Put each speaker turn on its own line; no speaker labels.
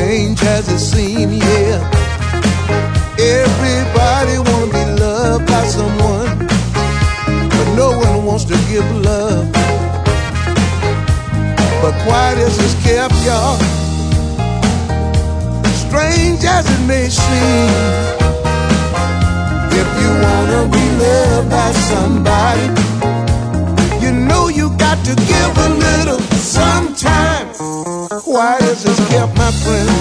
strange as it seems, yeah. Everybody wanna be loved by someone, but no one wants to give love. But quiet as it's kept, y'all, strange as it may seem, if you wanna be loved by somebody, you know you got to give a little sometime. Quiet as it's kept, my friend,